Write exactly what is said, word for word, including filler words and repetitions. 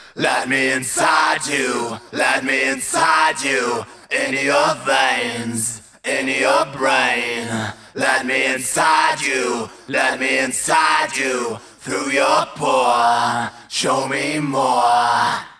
Let me inside you, let me inside you, in your veins, in your brain. Let me inside you, let me inside you, through your pore. Show me more.